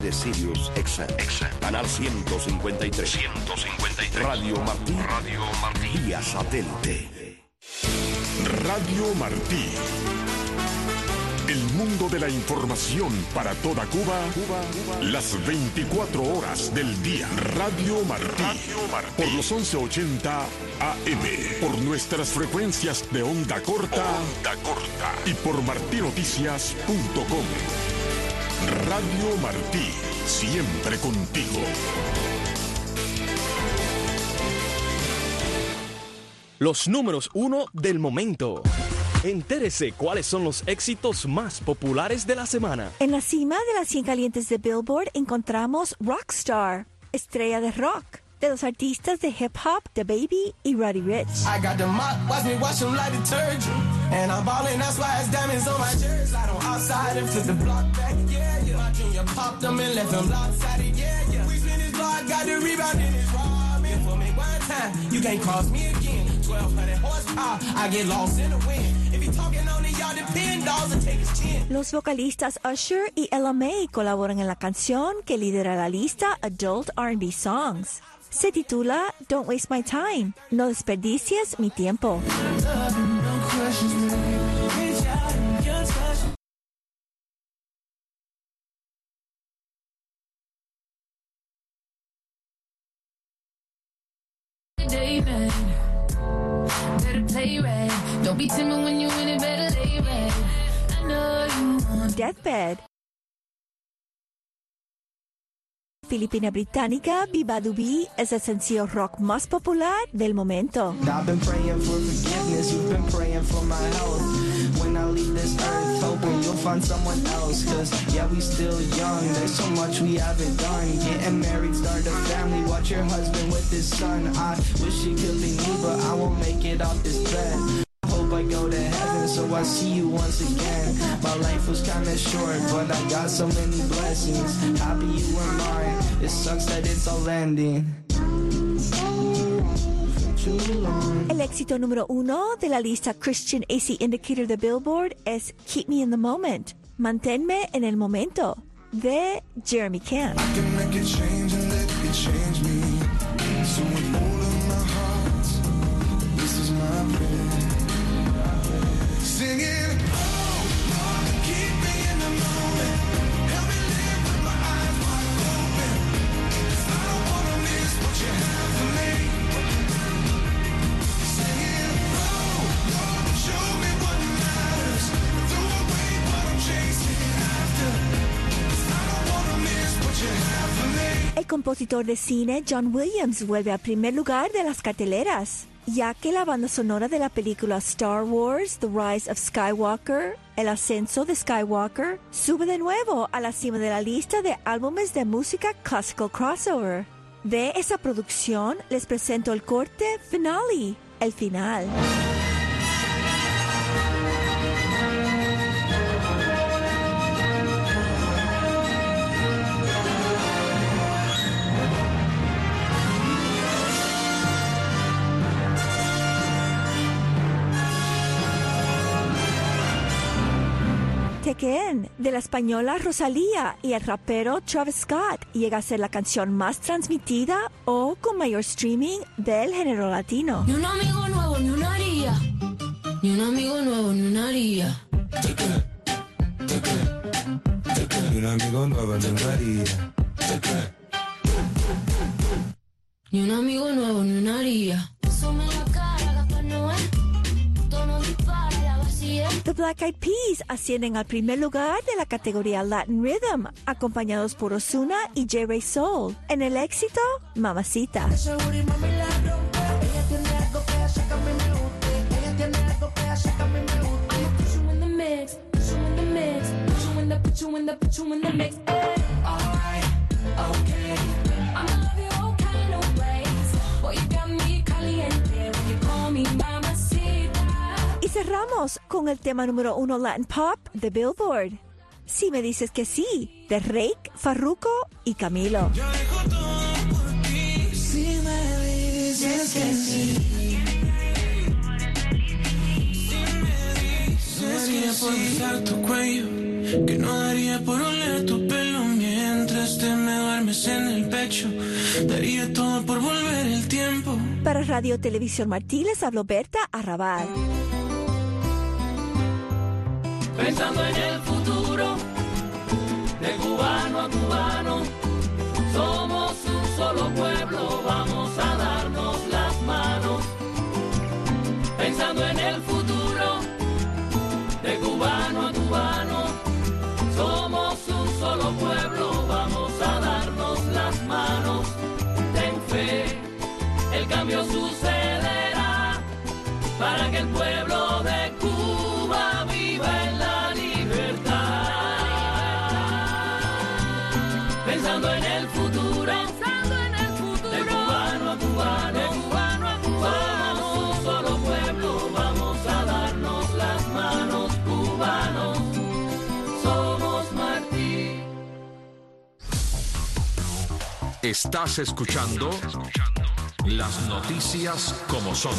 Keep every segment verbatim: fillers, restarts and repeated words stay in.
de Sirius X M. Canal ciento cincuenta y tres. ciento cincuenta y tres. Radio Martí. Radio Martí. Vía satélite. Radio Martí. El mundo de la información para toda Cuba, Cuba, Cuba. Las veinticuatro horas del día. Radio Martí. Radio Martí. Por los once ochenta A M. Por nuestras frecuencias de onda corta. Onda corta. Y por martí noticias punto com. Radio Martí. Siempre contigo. Los números uno del momento. Entérese cuáles son los éxitos más populares de la semana. En la cima de las cien calientes de Billboard encontramos Rockstar, estrella de rock, de los artistas de hip hop The Baby y Roddy Ricch. I got the mop, watch me wash them like detergent. And I'm ballin', that's why it's diamonds on my jersey. I don't outside him to the block back, yeah, yeah. My junior popped them and left them lopsided, yeah, yeah. We spin his block, got the rebound in his raw. Man, for me one time, you can't cross me again. twelve hundred horsepower, I get lost in the wind. If he talking on it, y'all depend, dolls and take his chin. Los vocalistas Usher y Ella Mai colaboran en la canción que lidera la lista Adult R and B Songs. Se titula Don't Waste My Time, no desperdicies mi tiempo. David, better play right. Don't be timid when you win it, better lay right. I know you want Deathbed. Filipina británica Biba Dubi es el sencillo rock más popular del momento. I've been praying for forgiveness, you've been praying for my health. When I leave this earth, hoping you'll find someone else. Cause yeah, we still young, there's so much we haven't done. Getting married, start a family, watch your husband with his son. I wish it could be me, but I won't make it off this bed. I hope I go to heaven, so I see you once again. My life was kinda short, but I got so many blessings. Happy you were mine, it sucks that it's all ending. El éxito número uno de la lista Christian A C Indicator de Billboard es Keep Me in the Moment, Manténme en el Momento, de Jeremy Camp. I can make a change and let it change me. So with all of my heart, this is my prayer. Singing, oh, Lord, keep me in the moment. Help me live with my eyes wide open. 'Cause I don't wanna miss what you have for me. Singing, oh, Lord, show me what matters. Throw away what I'm chasing after. 'Cause I don't wanna miss what you have for me. El compositor de cine John Williams vuelve al primer lugar de las carteleras, ya que la banda sonora de la película Star Wars, The Rise of Skywalker, El Ascenso de Skywalker, sube de nuevo a la cima de la lista de álbumes de música classical crossover. De esa producción les presento el corte Finale, el final. Tekken, de la española Rosalía y el rapero Travis Scott, llega a ser la canción más transmitida o con mayor streaming del género latino. Ni un amigo nuevo, ni una haría. Ni un amigo nuevo, ni una haría. Ni un amigo nuevo, ni una haría. Ni un amigo nuevo, ni una haría. Asoma la cara, la que no es. Tono dispara, la vacía. The Black Eyed Peas ascienden al primer lugar de la categoría Latin Rhythm, acompañados por Ozuna y J-Ray Soul, en el éxito Mamacita. Y cerramos con el tema número uno Latin Pop de Billboard, Si me dices que sí, de Rake, Farruko y Camilo. Yo dejo todo por ti. Si me dices que sí. No daría por besar tu cuello, que no daría por oler tu pelo mientras este me duermes en el pecho. Daría todo por volver el tiempo. Para Radio Televisión Martí les habló Berta Arrabal. Pensando en el futuro, de cubano a cubano, somos un solo pueblo, vamos a darnos las manos. Pensando en el futuro, de cubano a cubano, somos un solo pueblo, vamos a darnos las manos. Ten fe, el cambio sucederá, para que el pueblo de Cuba viva en la libertad. Pensando en el futuro, pensando en el futuro, de cubano a cubano, de cubano a cubano, somos un solo pueblo, vamos a darnos las manos, cubanos, somos Martí. Estás escuchando las noticias como son.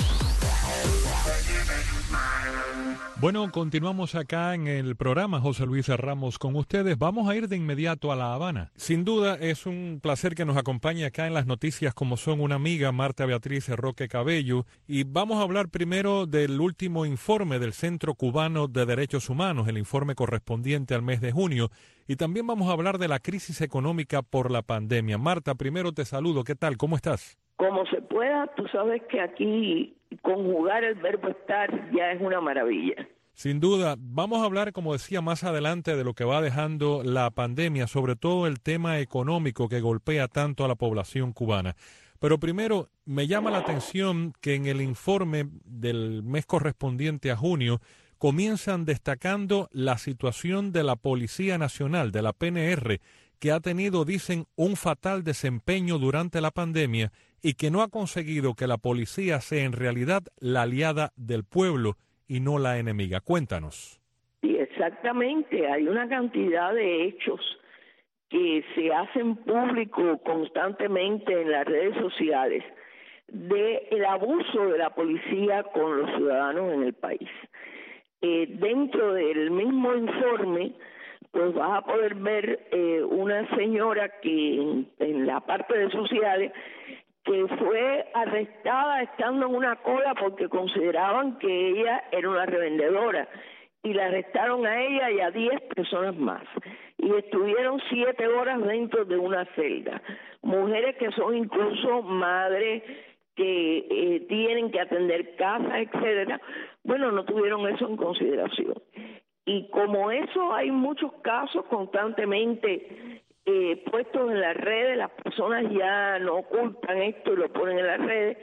Bueno, continuamos acá en el programa José Luis Ramos con ustedes. Vamos a ir de inmediato a La Habana. Sin duda es un placer que nos acompañe acá en las noticias como son una amiga, Marta Beatriz Roque Cabello. Y vamos a hablar primero del último informe del Centro Cubano de Derechos Humanos, el informe correspondiente al mes de junio. Y también vamos a hablar de la crisis económica por la pandemia. Marta, primero te saludo. ¿Qué tal? ¿Cómo estás? Como se pueda, tú sabes que aquí conjugar el verbo estar ya es una maravilla. Sin duda, vamos a hablar, como decía, más adelante de lo que va dejando la pandemia, sobre todo el tema económico que golpea tanto a la población cubana. Pero primero, me llama la atención que en el informe del mes correspondiente a junio comienzan destacando la situación de la Policía Nacional, de la P N R, que ha tenido, dicen, un fatal desempeño durante la pandemia y que no ha conseguido que la policía sea en realidad la aliada del pueblo y no la enemiga. Cuéntanos. Sí, exactamente. Hay una cantidad de hechos que se hacen público constantemente en las redes sociales del abuso de la policía con los ciudadanos en el país. Eh, dentro del mismo informe, pues vas a poder ver eh, una señora que en, en la parte de sociales que fue arrestada estando en una cola porque consideraban que ella era una revendedora y la arrestaron a ella y a diez personas más y estuvieron siete horas dentro de una celda. Mujeres que son incluso madres que eh, tienen que atender casas, etcétera. Bueno, no tuvieron eso en consideración. Y como eso hay muchos casos constantemente eh, puestos en las redes, las personas ya no ocultan esto y lo ponen en las redes,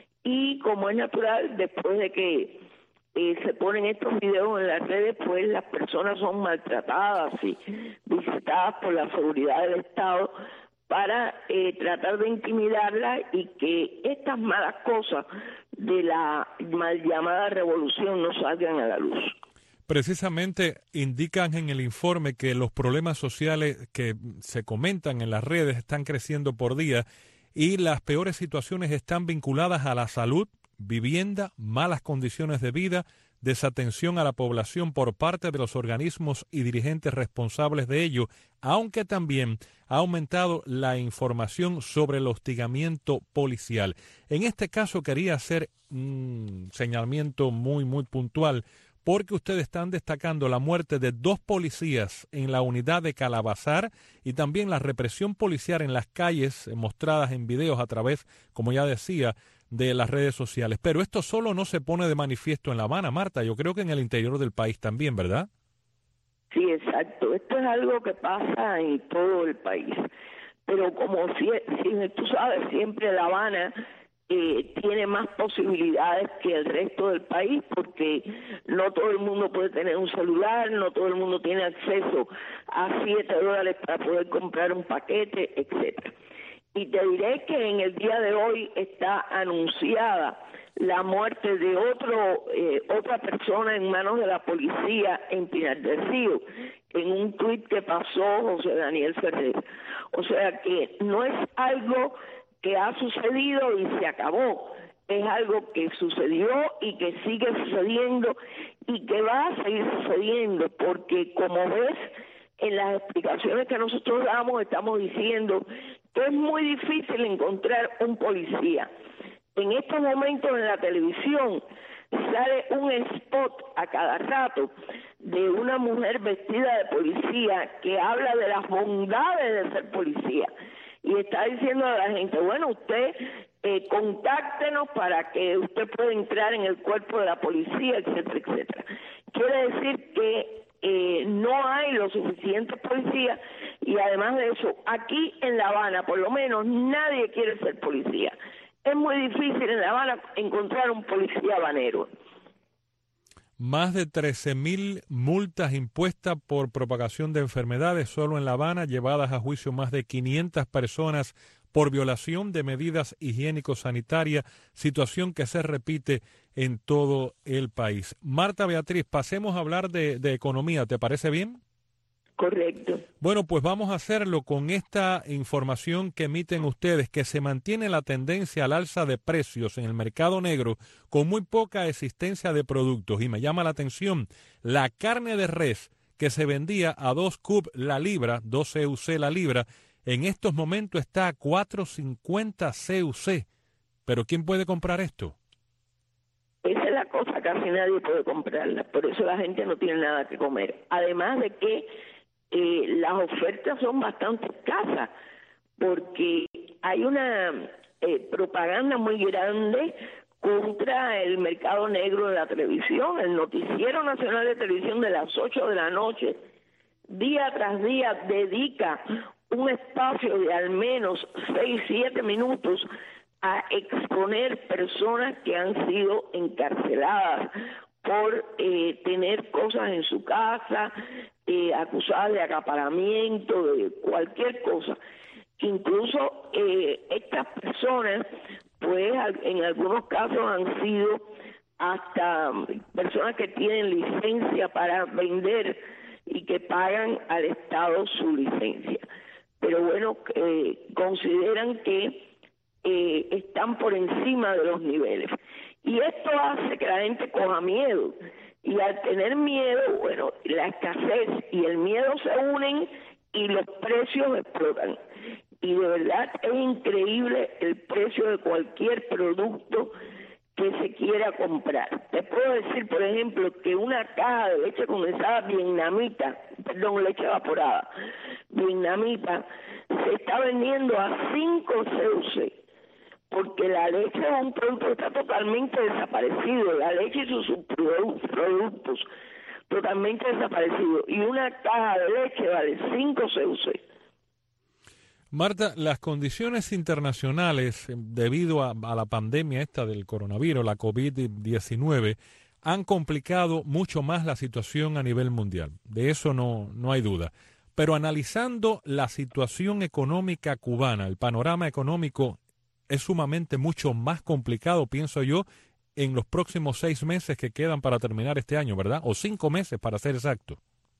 y como es natural, después de que eh, se ponen estos videos en las redes, pues las personas son maltratadas y visitadas por la seguridad del Estado para eh, tratar de intimidarla y que estas malas cosas de la mal llamada revolución no salgan a la luz. Precisamente indican en el informe que los problemas sociales que se comentan en las redes están creciendo por día y las peores situaciones están vinculadas a la salud, vivienda, malas condiciones de vida, desatención a la población por parte de los organismos y dirigentes responsables de ello, aunque también ha aumentado la información sobre el hostigamiento policial. En este caso quería hacer un señalamiento muy, muy puntual, porque ustedes están destacando la muerte de dos policías en la unidad de Calabazar y también la represión policial en las calles mostradas en videos a través, como ya decía, de las redes sociales. Pero esto solo no se pone de manifiesto en La Habana, Marta, yo creo que en el interior del país también, ¿verdad? Sí, exacto. Esto es algo que pasa en todo el país. Pero como si, si tú sabes, siempre La Habana Eh, tiene más posibilidades que el resto del país porque no todo el mundo puede tener un celular, no todo el mundo tiene acceso a siete dólares para poder comprar un paquete, etcétera. Y te diré que en el día de hoy está anunciada la muerte de otro eh, otra persona en manos de la policía en Pinar del Río, en un tuit que pasó José Daniel Ferrer. O sea que no es algo que ha sucedido y se acabó, es algo que sucedió y que sigue sucediendo y que va a seguir sucediendo, porque como ves, en las explicaciones que nosotros damos estamos diciendo que es muy difícil encontrar un policía. En estos momentos en la televisión sale un spot a cada rato de una mujer vestida de policía que habla de las bondades de ser policía y está diciendo a la gente, bueno, usted eh, contáctenos para que usted pueda entrar en el cuerpo de la policía, etcétera, etcétera. Quiere decir que eh, no hay los suficientes policías y además de eso, aquí en La Habana, por lo menos, nadie quiere ser policía. Es muy difícil en La Habana encontrar un policía habanero. Más de trece mil multas impuestas por propagación de enfermedades solo en La Habana, llevadas a juicio más de quinientas personas por violación de medidas higiénico-sanitarias, situación que se repite en todo el país. Marta Beatriz, pasemos a hablar de, de economía, ¿te parece bien? Correcto. Bueno, pues vamos a hacerlo con esta información que emiten ustedes, que se mantiene la tendencia al alza de precios en el mercado negro con muy poca existencia de productos. Y me llama la atención, la carne de res que se vendía a dos C U B la libra, dos C U C la libra, en estos momentos está a cuatro cincuenta C U C. ¿Pero quién puede comprar esto? Esa es la cosa, casi nadie puede comprarla, por eso la gente no tiene nada que comer. Además de que Eh, las ofertas son bastante escasas porque hay una eh, propaganda muy grande contra el mercado negro de la televisión. El Noticiero Nacional de Televisión de las ocho de la noche, día tras día, dedica un espacio de al menos seis, siete minutos a exponer personas que han sido encarceladas por eh, tener cosas en su casa, eh, acusadas de acaparamiento, de cualquier cosa. Incluso eh, estas personas, pues en algunos casos han sido hasta personas que tienen licencia para vender y que pagan al Estado su licencia. Pero bueno, eh, consideran que eh, están por encima de los niveles. Y esto hace que la gente coja miedo. Y al tener miedo, bueno, la escasez y el miedo se unen y los precios explotan. Y de verdad es increíble el precio de cualquier producto que se quiera comprar. Te puedo decir, por ejemplo, que una caja de leche condensada vietnamita, perdón, leche evaporada, vietnamita, se está vendiendo a cinco C U C. Porque la leche es un producto que está totalmente desaparecido, la leche y sus subproductos totalmente desaparecidos, y una caja de leche vale cinco C U C. Marta, las condiciones internacionales debido a, a la pandemia esta del coronavirus, la COVID diecinueve, han complicado mucho más la situación a nivel mundial. De eso no, no hay duda. Pero analizando la situación económica cubana, el panorama económico es sumamente mucho más complicado, pienso yo, en los próximos seis meses que quedan para terminar este año, ¿verdad? O cinco meses, para ser exacto.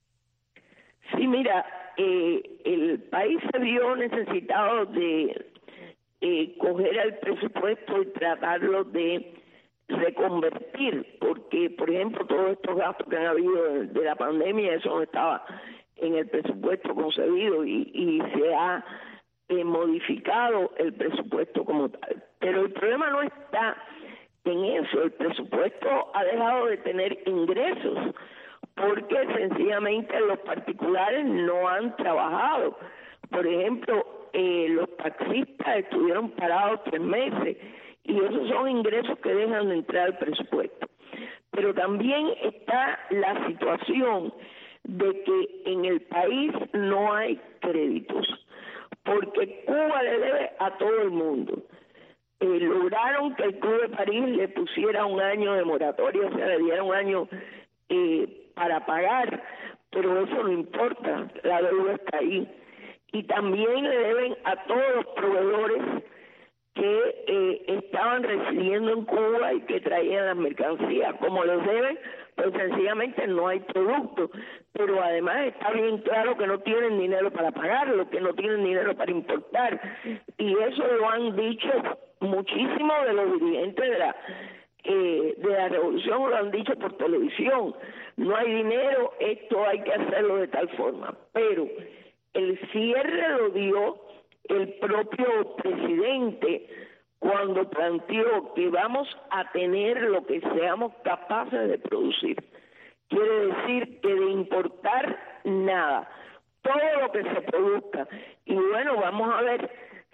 Sí, mira, eh, el país se vio necesitado de eh, coger el presupuesto y tratarlo de reconvertir, porque, por ejemplo, todos estos gastos que han habido de, de la pandemia, eso no estaba en el presupuesto concebido y, y se ha eh, modificado el presupuesto como tal. Pero el problema no está en eso, el presupuesto ha dejado de tener ingresos, porque sencillamente los particulares no han trabajado. Por ejemplo, eh, los taxistas estuvieron parados tres meses y esos son ingresos que dejan de entrar al presupuesto. Pero también está la situación de que en el país no hay créditos, porque Cuba le debe a todo el mundo. Eh, lograron que el Club de París le pusiera un año de moratoria, o sea, le diera un año eh, para pagar, pero eso no importa, la deuda está ahí. Y también le deben a todos los proveedores que eh, estaban residiendo en Cuba y que traían las mercancías. Como les deben, pues sencillamente no hay producto, pero además está bien claro que no tienen dinero para pagarlo, que no tienen dinero para importar, y eso lo han dicho muchísimos de los dirigentes de la eh, de la revolución lo han dicho por televisión. No hay dinero, esto hay que hacerlo de tal forma. Pero el cierre lo dio el propio presidente cuando planteó que vamos a tener lo que seamos capaces de producir. Quiere decir que de importar nada, todo lo que se produzca. Y bueno, vamos a ver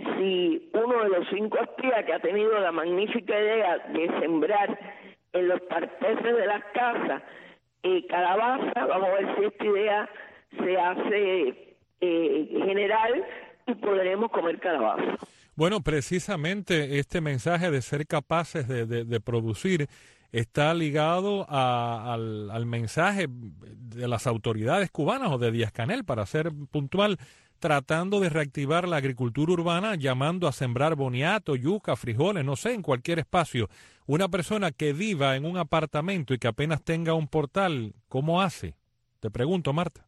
si uno de los cinco espías que ha tenido la magnífica idea de sembrar en los parterres de las casas eh, calabaza, vamos a ver si esta idea se hace eh, general y podremos comer calabaza. Bueno, precisamente este mensaje de ser capaces de, de, de producir está ligado a, al, al mensaje de las autoridades cubanas o de Díaz-Canel, para ser puntual, tratando de reactivar la agricultura urbana, llamando a sembrar boniato, yuca, frijoles, no sé, en cualquier espacio. Una persona que viva en un apartamento y que apenas tenga un portal, ¿cómo hace? Te pregunto, Marta.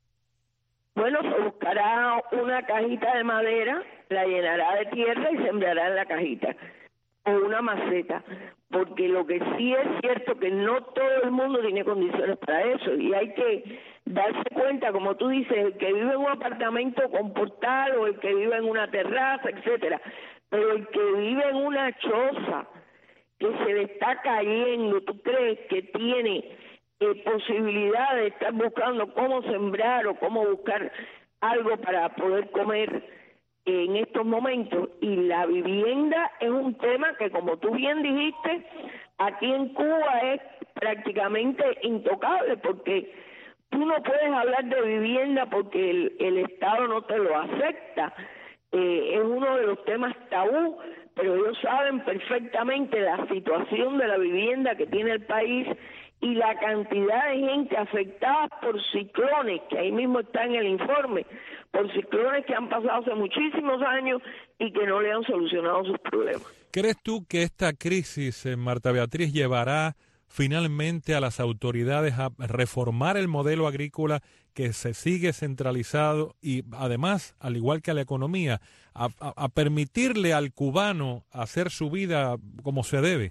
Bueno, se buscará una cajita de madera, la llenará de tierra y sembrará en la cajita, o una maceta, porque lo que sí es cierto que no todo el mundo tiene condiciones para eso, y hay que darse cuenta, como tú dices, el que vive en un apartamento con portal o el que vive en una terraza, etcétera, pero el que vive en una choza que se le está cayendo, ¿tú crees que tiene eh, posibilidad de estar buscando cómo sembrar o cómo buscar algo para poder comer en estos momentos? Y la vivienda es un tema que, como tú bien dijiste, aquí en Cuba es prácticamente intocable, porque tú no puedes hablar de vivienda porque el, el Estado no te lo acepta. Eh, es uno de los temas tabú, pero ellos saben perfectamente la situación de la vivienda que tiene el país y la cantidad de gente afectada por ciclones, que ahí mismo está en el informe, por ciclones que han pasado hace muchísimos años y que no le han solucionado sus problemas. ¿Crees tú que esta crisis, eh, Marta Beatriz, llevará finalmente a las autoridades a reformar el modelo agrícola que se sigue centralizado y además, al igual que a la economía, a, a, a permitirle al cubano hacer su vida como se debe?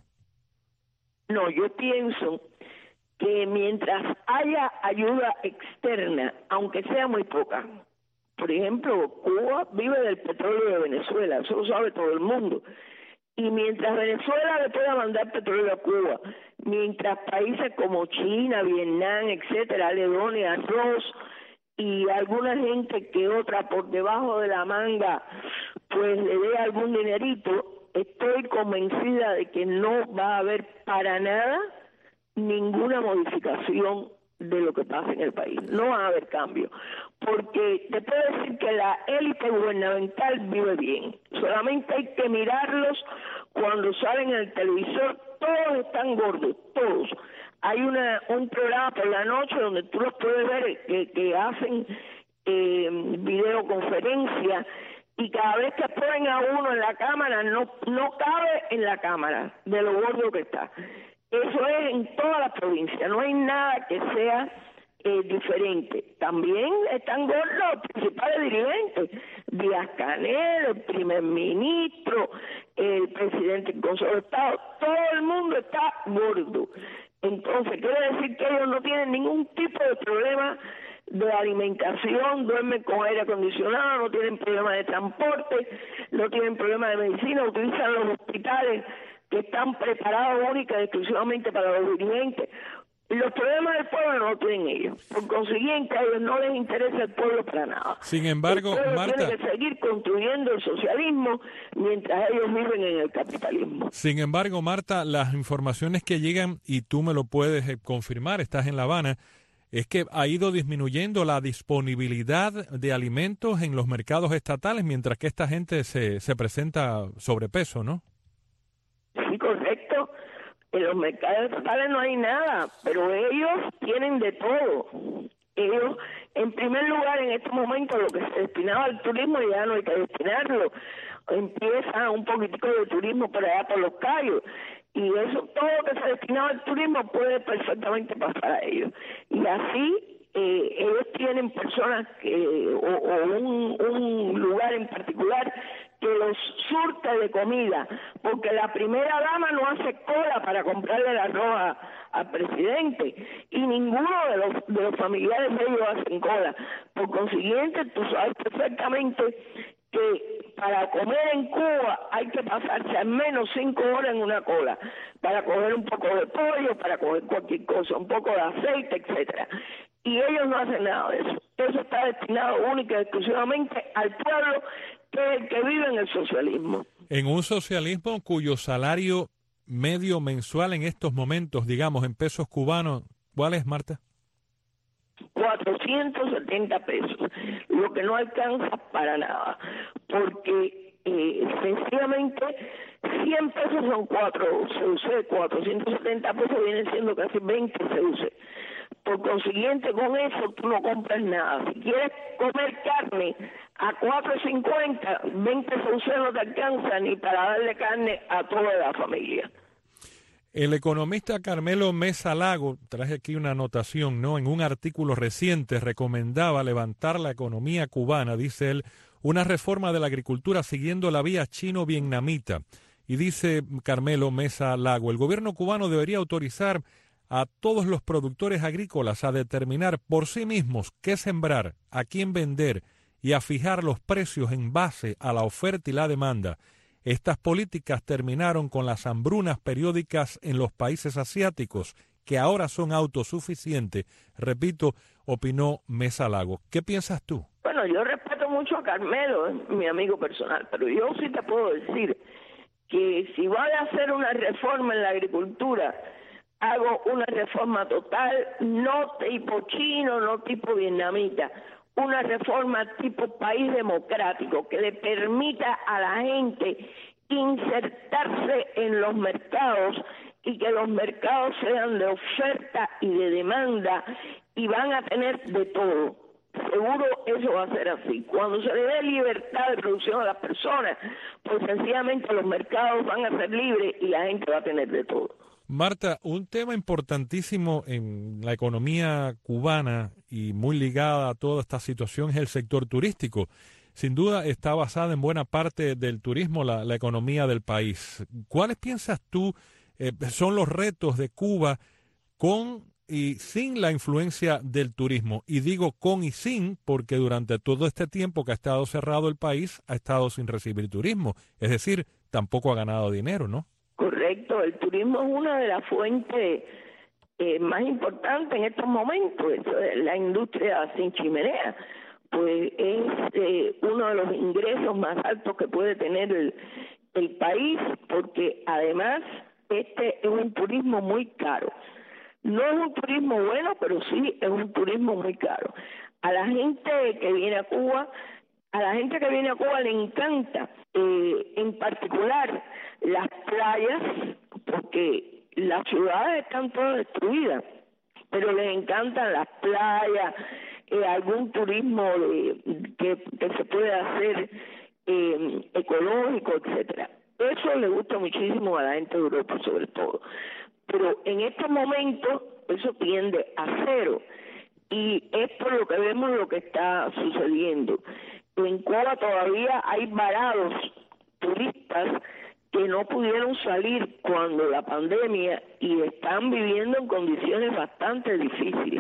No, yo pienso que mientras haya ayuda externa, aunque sea muy poca, por ejemplo, Cuba vive del petróleo de Venezuela, eso lo sabe todo el mundo, y mientras Venezuela le pueda mandar petróleo a Cuba, mientras países como China, Vietnam, etcétera, le done arroz y alguna gente que otra por debajo de la manga pues le dé algún dinerito, estoy convencida de que no va a haber para nada ninguna modificación de lo que pasa en el país. No va a haber cambio, porque te puedo decir que la élite gubernamental vive bien. Solamente hay que mirarlos cuando salen en el televisor, todos están gordos, todos. Hay una un programa por la noche donde tú los puedes ver que, que hacen eh, videoconferencia, y cada vez que ponen a uno en la cámara no no cabe en la cámara de lo gordo que está. Eso es en toda la provincia, no hay nada que sea eh, diferente. También están gordos los principales dirigentes, Díaz-Canel, el primer ministro, el presidente del Consejo de Estado, todo el mundo está gordo. Entonces, quiere decir que ellos no tienen ningún tipo de problema de alimentación, duermen con aire acondicionado, no tienen problema de transporte, no tienen problema de medicina, utilizan los hospitales que están preparados única y exclusivamente para los dirigentes. Los problemas del pueblo no los tienen ellos. Por consiguiente, a ellos no les interesa el pueblo para nada. Sin embargo, el pueblo Marta, tiene que seguir construyendo el socialismo mientras ellos viven en el capitalismo. Sin embargo, Marta, las informaciones que llegan, y tú me lo puedes eh, confirmar, estás en La Habana, es que ha ido disminuyendo la disponibilidad de alimentos en los mercados estatales, mientras que esta gente se, se presenta sobrepeso, ¿no? Sí, correcto. En los mercados estatales no hay nada, pero ellos tienen de todo. Ellos, en primer lugar, en este momento, lo que se destinaba al turismo ya no hay que destinarlo. Empieza un poquitico de turismo por allá por los Cayos, y eso, todo lo que se destinaba al turismo puede perfectamente pasar a ellos. Y así eh, ellos tienen personas que, o, o un, un lugar en particular que los surte de comida, porque la primera dama no hace cola para comprarle la roja al presidente y ninguno de los, de los familiares de ellos hacen cola. Por consiguiente, tú sabes perfectamente que para comer en Cuba hay que pasarse al menos cinco horas en una cola para coger un poco de pollo, para coger cualquier cosa, un poco de aceite, etcétera. Y ellos no hacen nada de eso. Eso está destinado única y exclusivamente al pueblo, que es el que vive en el socialismo. En un socialismo cuyo salario medio mensual en estos momentos, digamos, en pesos cubanos, ¿cuál es, Marta? cuatrocientos setenta pesos, lo que no alcanza para nada, porque eh, sencillamente cien pesos son cuatro C U C, cuatrocientos setenta pesos vienen siendo casi veinte C U C. Por consiguiente, con eso tú no compras nada. Si quieres comer carne a cuatro cincuenta, veinte C U C no te alcanza ni para darle carne a toda la familia. El economista Carmelo Mesa Lago, traje aquí una anotación, ¿no? En un artículo reciente recomendaba levantar la economía cubana, dice él, una reforma de la agricultura siguiendo la vía chino-vietnamita. Y dice Carmelo Mesa Lago, el gobierno cubano debería autorizar a todos los productores agrícolas a determinar por sí mismos qué sembrar, a quién vender y a fijar los precios en base a la oferta y la demanda. Estas políticas terminaron con las hambrunas periódicas en los países asiáticos, que ahora son autosuficientes, repito, opinó Mesa Lago. ¿Qué piensas tú? Bueno, yo respeto mucho a Carmelo, es mi amigo personal, pero yo sí te puedo decir que si voy a hacer una reforma en la agricultura, hago una reforma total, no tipo chino, no tipo vietnamita, una reforma tipo país democrático que le permita a la gente insertarse en los mercados y que los mercados sean de oferta y de demanda y van a tener de todo. Seguro eso va a ser así. Cuando se le dé libertad de producción a las personas, pues sencillamente los mercados van a ser libres y la gente va a tener de todo. Marta, un tema importantísimo en la economía cubana y muy ligada a toda esta situación es el sector turístico. Sin duda está basada en buena parte del turismo la, la economía del país. ¿Cuáles piensas tú eh, son los retos de Cuba con y sin la influencia del turismo? Y digo con y sin porque durante todo este tiempo que ha estado cerrado el país ha estado sin recibir turismo. Es decir, tampoco ha ganado dinero, ¿no? Correcto, el turismo es una de las fuentes eh, más importantes en estos momentos. La industria sin chimenea, pues es eh, uno de los ingresos más altos que puede tener el, el país, porque además este es un turismo muy caro. No es un turismo bueno, pero sí es un turismo muy caro. A la gente que viene a Cuba, a la gente que viene a Cuba le encanta, eh, en particular, las playas, porque las ciudades están todas destruidas, pero les encantan las playas, eh, algún turismo de, que, que se puede hacer eh, ecológico, etcétera. Eso le gusta muchísimo a la gente de Europa, sobre todo. Pero en estos momentos eso tiende a cero y es por lo que vemos lo que está sucediendo. En Cuba todavía hay varados turistas que no pudieron salir cuando la pandemia y están viviendo en condiciones bastante difíciles.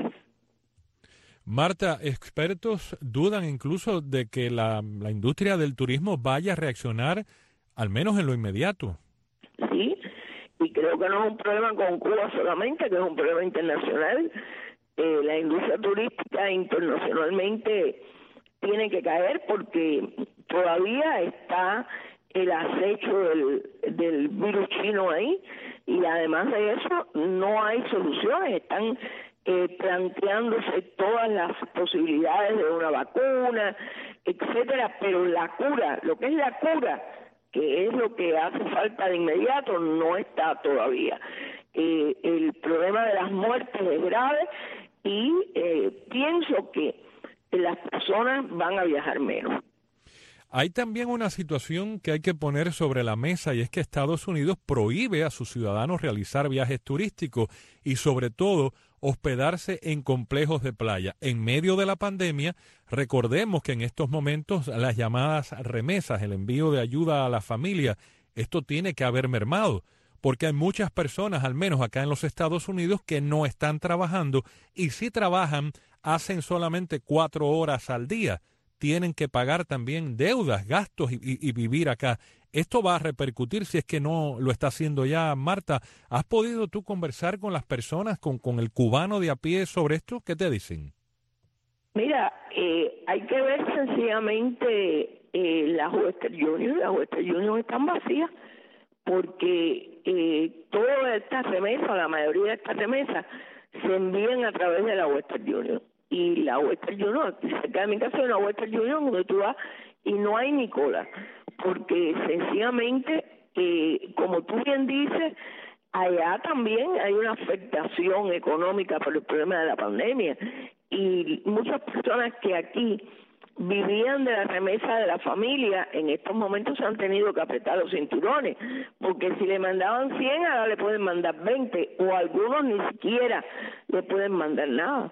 Marta, expertos dudan incluso de que la, la industria del turismo vaya a reaccionar, al menos en lo inmediato. Sí, y creo que no es un problema con Cuba solamente, que es un problema internacional. Eh, la industria turística internacionalmente tiene que caer porque todavía está el acecho del, del virus chino ahí y además de eso no hay soluciones. Están eh, planteándose todas las posibilidades de una vacuna, etcétera, pero la cura, lo que es la cura, que es lo que hace falta de inmediato, no está todavía. Eh, el problema de las muertes es grave y eh, pienso que las personas van a viajar menos. Hay también una situación que hay que poner sobre la mesa y es que Estados Unidos prohíbe a sus ciudadanos realizar viajes turísticos y sobre todo hospedarse en complejos de playa. En medio de la pandemia, recordemos que en estos momentos las llamadas remesas, el envío de ayuda a la familia, esto tiene que haber mermado, porque hay muchas personas, al menos acá en los Estados Unidos, que no están trabajando y si trabajan, hacen solamente cuatro horas al día. Tienen que pagar también deudas, gastos y, y, y vivir acá. Esto va a repercutir si es que no lo está haciendo ya. Marta, ¿has podido tú conversar con las personas, con, con el cubano de a pie sobre esto? ¿Qué te dicen? Mira, eh, hay que ver sencillamente eh, las Western Union. Las Western Union están vacías porque eh, todas estas remesas, la mayoría de estas remesas, se envían a través de la Western Union. Y la Western Union, cerca de mi casa hay una Western Union donde tú vas y no hay ni cola, porque sencillamente, eh, como tú bien dices, allá también hay una afectación económica por el problema de la pandemia y muchas personas que aquí vivían de la remesa de la familia, en estos momentos se han tenido que apretar los cinturones, porque si le mandaban cien, ahora le pueden mandar veinte, o algunos ni siquiera le pueden mandar nada.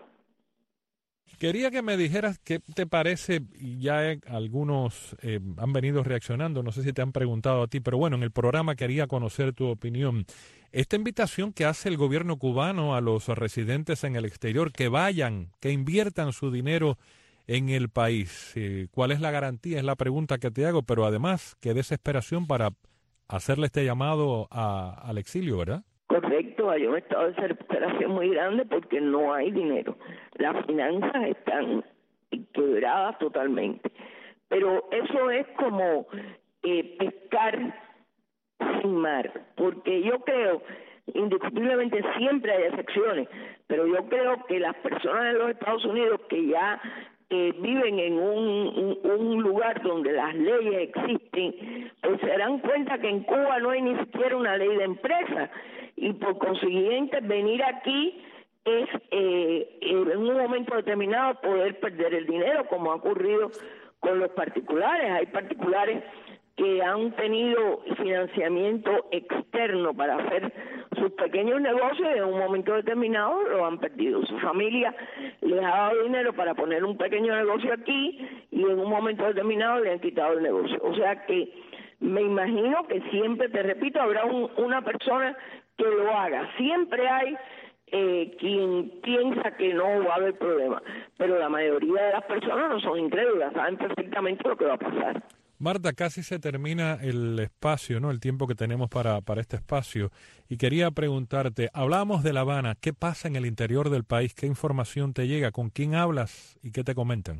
Quería que me dijeras qué te parece, y ya eh, algunos eh, han venido reaccionando, no sé si te han preguntado a ti, pero bueno, en el programa quería conocer tu opinión. Esta invitación que hace el gobierno cubano a los residentes en el exterior, que vayan, que inviertan su dinero en el país. Eh, ¿Cuál es la garantía? Es la pregunta que te hago, pero además, qué desesperación para hacerle este llamado a, al exilio, ¿verdad? Correcto, hay un estado de desesperación muy grande porque no hay dinero. Las finanzas están quebradas totalmente. Pero eso es como eh, pescar sin mar, porque yo creo, indiscutiblemente siempre hay excepciones, pero yo creo que las personas de los Estados Unidos que ya eh, viven en un, un, un lugar donde las leyes existen, pues se darán cuenta que en Cuba no hay ni siquiera una ley de empresa. Y por consiguiente venir aquí es eh, en un momento determinado poder perder el dinero, como ha ocurrido con los particulares. Hay particulares que han tenido financiamiento externo para hacer sus pequeños negocios y en un momento determinado lo han perdido. Su familia les ha dado dinero para poner un pequeño negocio aquí y en un momento determinado le han quitado el negocio. O sea que me imagino que siempre, te repito, habrá un, una persona que lo haga. Siempre hay eh, quien piensa que no va a haber problema, pero la mayoría de las personas no son incrédulas, saben perfectamente lo que va a pasar. Marta, casi se termina el espacio, ¿no? El tiempo que tenemos para, para este espacio. Y quería preguntarte, hablábamos de La Habana, ¿qué pasa en el interior del país? ¿Qué información te llega? ¿Con quién hablas y qué te comentan?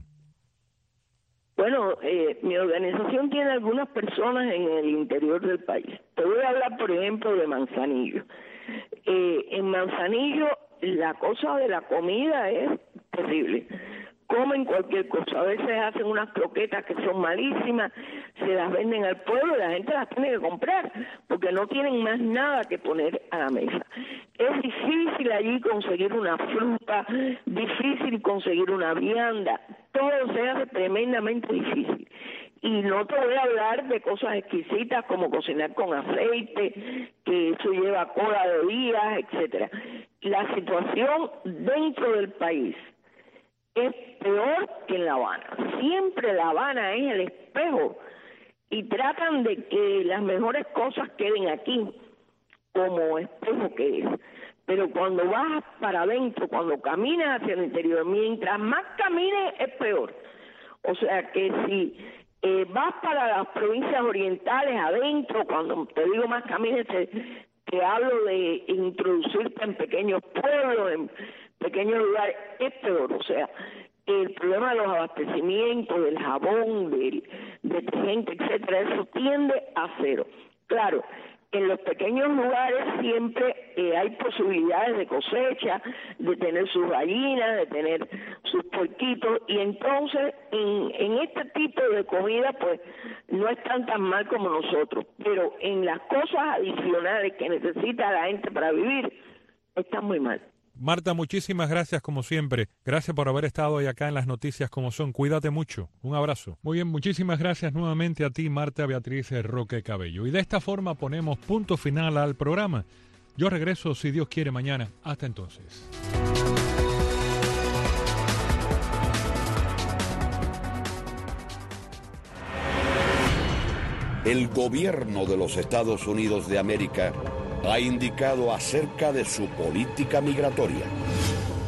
Bueno, eh, mi organización tiene algunas personas en el interior del país. Te voy a hablar, por ejemplo, de Manzanillo. Eh, en Manzanillo la cosa de la comida es terrible. Comen cualquier cosa. A veces hacen unas croquetas que son malísimas, se las venden al pueblo y la gente las tiene que comprar porque no tienen más nada que poner a la mesa. Es difícil allí conseguir una fruta, difícil conseguir una vianda, todo se hace tremendamente difícil. Y no te voy a hablar de cosas exquisitas como cocinar con aceite, que eso lleva cola de días, etcétera. La situación dentro del país es peor que en La Habana. Siempre La Habana es el espejo y tratan de que las mejores cosas queden aquí como espejo que es. Pero cuando vas para adentro, cuando caminas hacia el interior, mientras más camines es peor. O sea que si eh, vas para las provincias orientales adentro, cuando te digo más camines, te, te hablo de introducirte en pequeños pueblos, en pequeños lugares, es peor. O sea, el problema de los abastecimientos, del jabón, del detergente, etcétera, eso tiende a cero. Claro, en los pequeños lugares siempre eh, hay posibilidades de cosecha, de tener sus gallinas, de tener sus puerquitos, y entonces en, en este tipo de comida pues no están tan mal como nosotros, pero en las cosas adicionales que necesita la gente para vivir, están muy mal. Marta, muchísimas gracias como siempre. Gracias por haber estado hoy acá en las noticias como son. Cuídate mucho. Un abrazo. Muy bien, muchísimas gracias nuevamente a ti, Marta Beatriz Roque Cabello. Y de esta forma ponemos punto final al programa. Yo regreso, si Dios quiere, mañana. Hasta entonces. El gobierno de los Estados Unidos de América ha indicado acerca de su política migratoria.